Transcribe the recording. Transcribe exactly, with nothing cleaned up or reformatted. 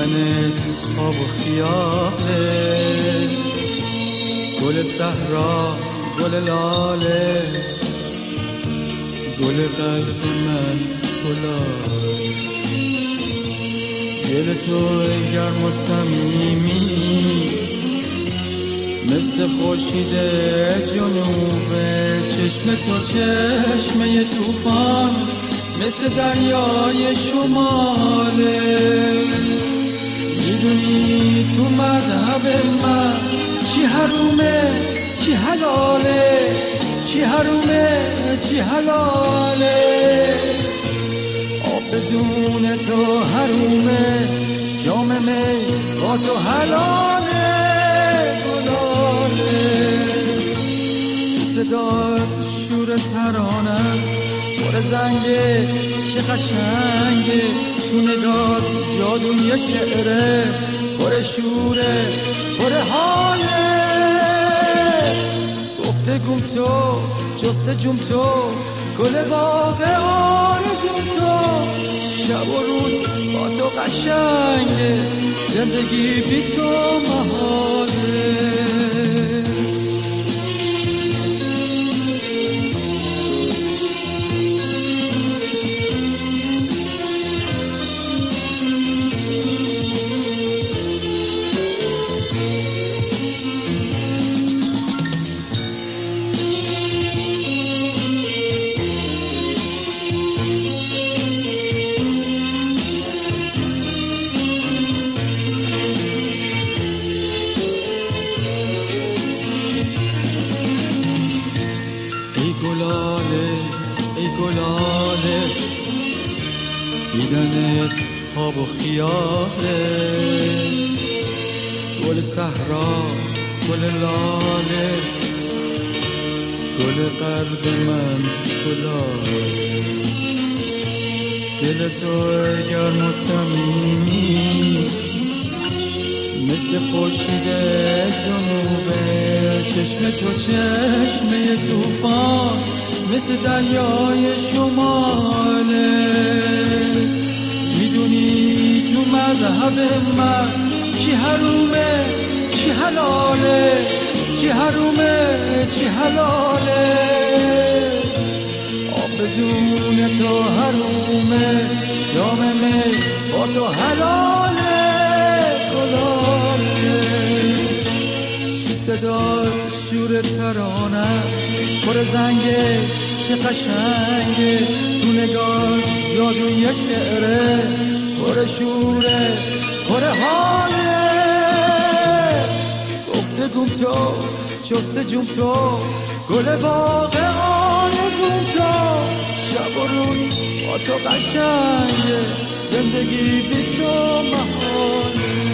دیدن خواب و خیاله، گل صحرا گل لاله، گل قلب من گلاله. دل تو گرم و صمیمی مثل خورشید جنوب، چشم تو چشمه طوفان مثل دریای شماله. میدونی تو مذهب من چی حرومه چی حلاله، چی حرومه چی حلاله. آب بدون تو حرومه، جام می با تو حلاله گلاله. تو صدات شور ترانه پر زنگه چه قشنگه، تو نگات جادوی شعره پر شوره پر حاله. گفته گم تو جسته جم تو، گل باغ آرزوم تو. شب و روز با تو قشنگه، زندگی بی تو محاله. ای گلاله دیدن خواب و خیاله، گل صحرا گل لاله، گل قلب من گلاله. دل تو گرم و صمیمی مثل خورشید جنوبه، چشم تو چشمه طوفان مثل دریای شماله. میدونی تو مذهب من چی حرومه چی حلاله، چی حرومه چی حلاله. آب بدون تو حرومه، جام می با تو حلاله گلاله. تو صدات شور ترانه پر زنگه چه قشنگه، تو نگاه جادوی شعره پر شوره پر حاله. گفته گم تو چسته جم تو، گل باغ آرزوم تو. شب و روز با تو قشنگه، زندگی بی تو محاله.